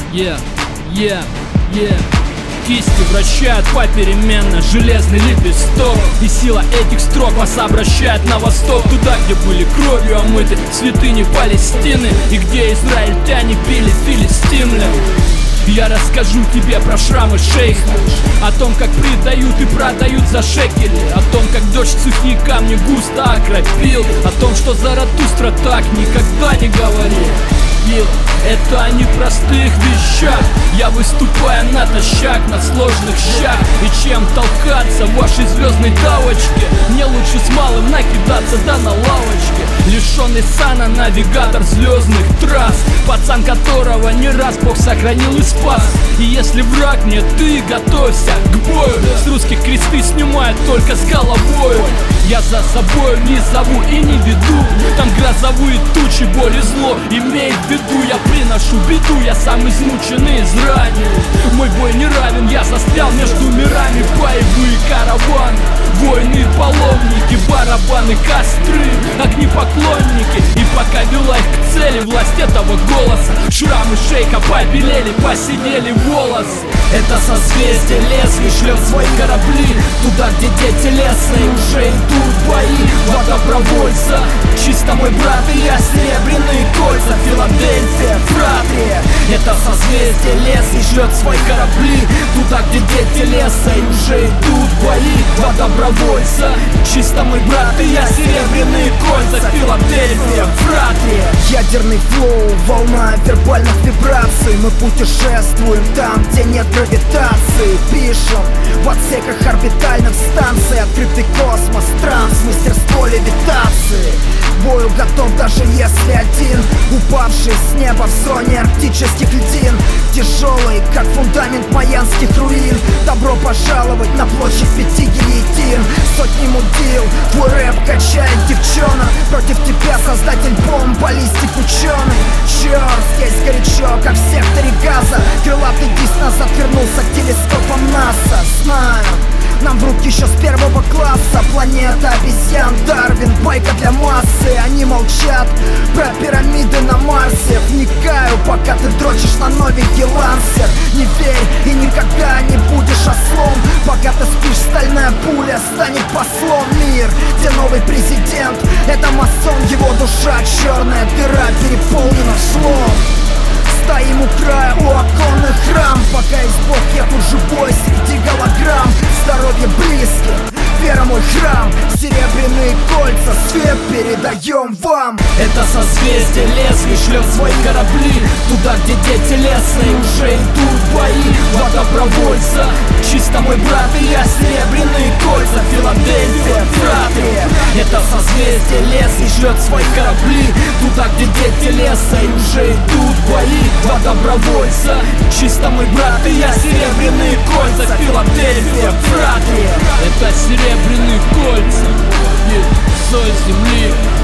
Кисти вращают попеременно железный лепесток, и сила этих строк вас обращает на восток, туда, где были кровью омыты святыни Палестины, и где израильтяне били филистимлян. Я расскажу тебе про шрамы шейха, о том, как предают и продают за шекели, о том, как дождь сухие камни густо окропил, о том, что Заратустра так никогда не говорил. Это о непростых вещах. Я выступаю натощак, на сложных щах. И чем толкаться в вашей звездной тавочке? Мне лучше с малым накидаться, да на лавочке. Лишенный сана навигатор звездных трасс, пацан, которого не раз Бог сохранил и спас. И если враг мне, ты готовься к бою. С русских кресты снимают только с головою. Я за собой не зову и не веду, там грозовые тучи, боль и зло имеет в виду. Я приношу беду, я сам измучен и изранен. Мой бой не равен, я застрял между мирами. Боевые караваны, воины, паломники, барабаны, костры, огни, поклонники. И пока вела их к цели власть этого голоса, шрамы шейха побелели, посинели волосы. Это созвездие лезвий шлет свои корабли туда, где дети леса, и уже идут бои. Два добровольца, чисто мой брат и я, серебряные кольца, Филадельфия, Фратрия. Это созвездие лезвий шлет свои корабли туда, где дети леса, и уже идут бои. Два добровольца, чисто мой брат и я, серебряные кольца, Филадельфия, Фратрия. Ядерный флоу, волна вербальных вибраций. Мы путешествуем там, где нет гравитации. Пишем в отсеках орбитальных станций. Открытый космос, транс, мастерство левитации. К бою готов, даже если один, упавший с неба в зоне арктических льдин. Тяжелый, как фундамент майянских руин. Добро пожаловать на площадь 5 гильотин. Сотни мудил, твой рэп качает девчонок. Против тебя создатель бомб, баллистик ученый. Черт, здесь горячо, как в секторе газа. Крылатый диск назад вернулся к телескопам НАСА. Знаю, нам в руки еще с первого класса. Планета обезьян, Дарвин, байка для массы. Они молчат про пирамиды на Марсе. Вникаю, пока ты дрочишь на новенький лансер. Не верь и никогда не будешь ослом. Пока ты спишь, стальная пуля станет послом. Мир, где новый президент — это масон, его душа черная дыра, переполнена злом. Стоим у края, у оконных рам. Пока есть Бог, я тут же бой среди голограмм. Здоровье близко, вера мой храм. Серебряные кольца, свет передаем вам. Это созвездие лезвий шлет свои корабли туда, где дети леса, и уже идут бои. Два добровольца, чисто мой брат и я, серебряные кольца, Филадельфия, Фратрия. Это созвездие лезвий шлет свои корабли туда, где дети леса, и уже идут бои. Два добровольца, чисто мой брат и я, серебряные кольца, Филадельфия, Фратрия. Это серебряные кольца, соль земли.